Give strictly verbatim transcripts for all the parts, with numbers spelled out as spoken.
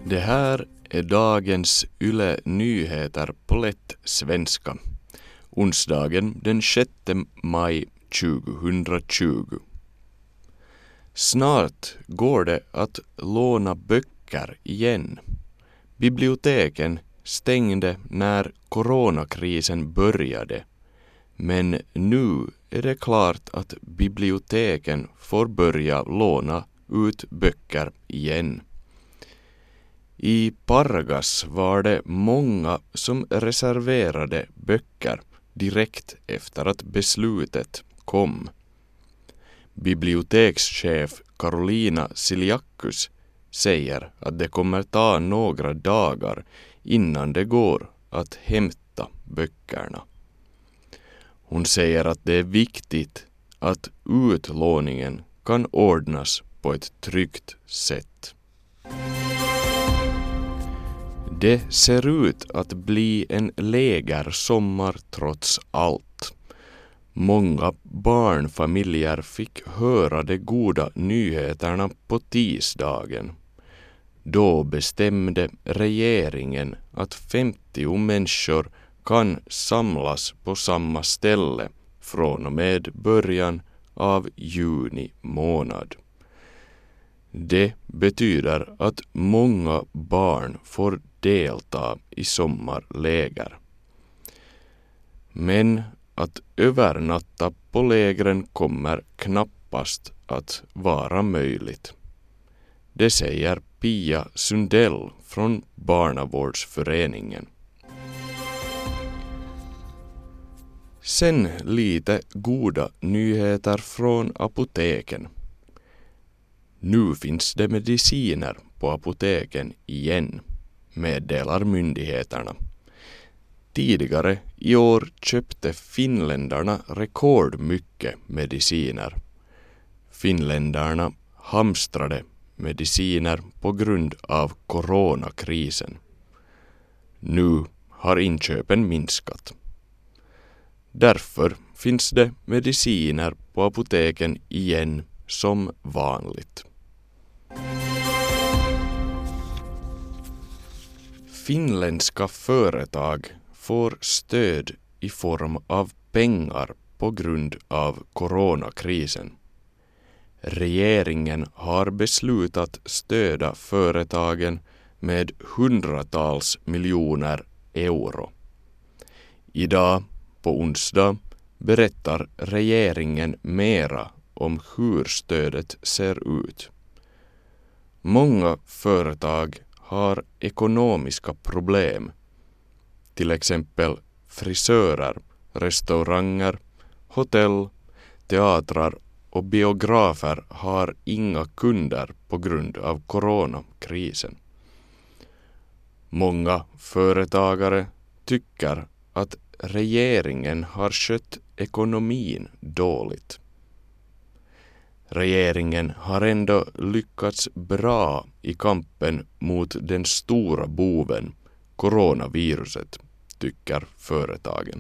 Det här är dagens Yle Nyheter på lätt svenska. Onsdagen den sjätte maj tjugohundratjugo. Snart går det att låna böcker igen. Biblioteken stängde när coronakrisen började. Men nu är det klart att biblioteken får börja låna ut böcker igen. I Pargas var det många som reserverade böcker direkt efter att beslutet kom. Bibliotekschef Karolina Siljakus säger att det kommer ta några dagar innan det går att hämta böckerna. Hon säger att det är viktigt att utlåningen kan ordnas på ett tryggt sätt. Det ser ut att bli en lägersommar trots allt. Många barnfamiljer fick höra de goda nyheterna på tisdagen. Då bestämde regeringen att femtio människor kan samlas på samma ställe från och med början av juni månad. Det betyder att många barn får delta i sommarläger. Men att övernatta på lägren kommer knappast att vara möjligt. Det säger Pia Sundell från Barnavårdsföreningen. Sen lite goda nyheter från apoteken. Nu finns det mediciner på apoteken igen, meddelar myndigheterna. Tidigare i år köpte finländarna rekordmycket mediciner. Finländarna hamstrade mediciner på grund av coronakrisen. Nu har inköpen minskat. Därför finns det mediciner på apoteken igen som vanligt. Finländska företag får stöd i form av pengar på grund av coronakrisen. Regeringen har beslutat stödja företagen med hundratals miljoner euro. Idag på onsdag berättar regeringen mera om hur stödet ser ut. Många företag har ekonomiska problem. Till exempel frisörer, restauranger, hotell, teatrar och biografer har inga kunder på grund av coronakrisen. Många företagare tycker att regeringen har skött ekonomin dåligt. Regeringen har ändå lyckats bra i kampen mot den stora boven, coronaviruset, tycker företagen.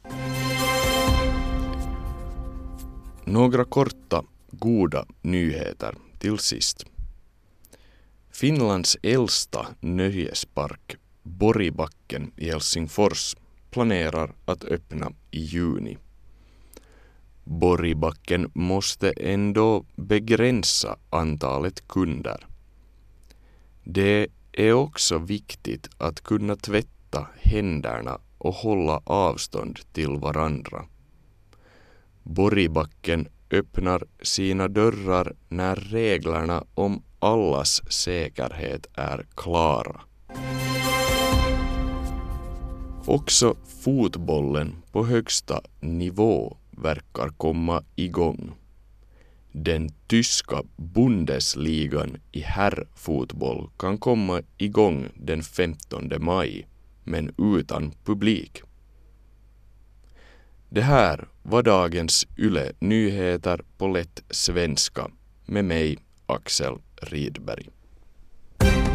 Några korta, goda nyheter till sist. Finlands äldsta nöjespark, Borgbacken i Helsingfors, planerar att öppna i juni. Borgbacken måste ändå begränsa antalet kunder. Det är också viktigt att kunna tvätta händerna och hålla avstånd till varandra. Borgbacken öppnar sina dörrar när reglerna om allas säkerhet är klara. Också fotbollen på högsta nivå verkar komma igång. Den tyska Bundesligan i herrfotboll kan komma igång den femtonde maj, men utan publik. Det här var dagens Yle Nyheter på lätt svenska med mig, Axel Rydberg.